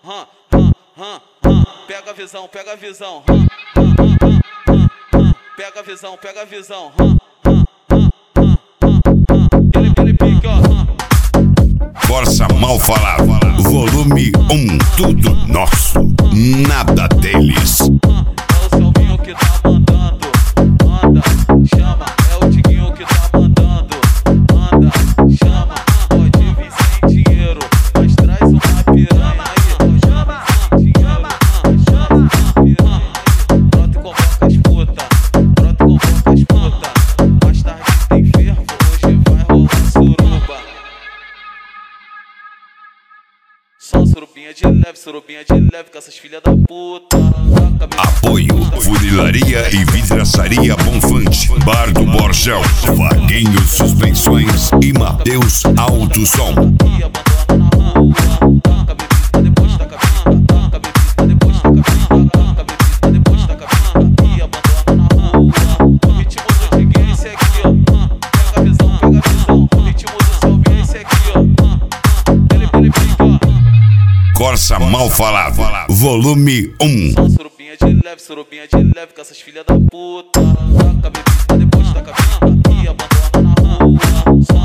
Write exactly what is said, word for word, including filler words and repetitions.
hum, hum, hum, hum. Pega a visão, pega a visão, hum, hum, hum, hum, hum. Pega a visão, pega a visão, hum, hum, hum, hum, hum. Ele, ele pica, hum. Corsa Mal Falado, volume um, tudo nosso, nada deles. É o Selminho que tá mandando, manda, chama. É o Diguinho que tá mandando, manda, chama. Pode vir sem dinheiro, mas traz uma piranha aí. Chama, chama, chama, piranha aí. Brota e convoca as puta, brota e convoca as puta. Mais tarde tem fervo, hoje vai rolar suruba. Só surubinha de leve, surubinha de leve com essas filhas da puta. Apoio, funilaria e vidraçaria Bonfante, Bar do Borgel, Vaguinho Suspensões e Mateus Alto Som. E abandona na rua, taca a bebida depois da cabina, taca a bebida depois da cabina, taca a bebida depois da cabina. E abandona na rua, o ritmo do Diguinho é esse aqui, ó. Pega a visão, pega a visão, o ritmo do Selminho é esse aqui, ó. Ele, ele fica, ó. Corsa Mal Falado, volume um. Só surubinha de leve, surubinha de leve com essas filhas da puta. Taca a bebida depois da cabina e abandona na rua.